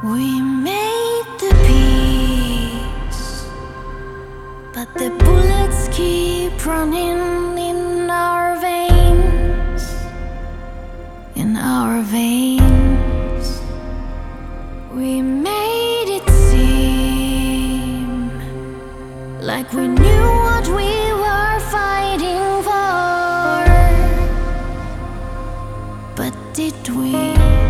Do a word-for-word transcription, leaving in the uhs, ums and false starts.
We made the peace, but the bullets keep running in our veins, in our veins. We made it seem like we knew what we were fighting for, but did we?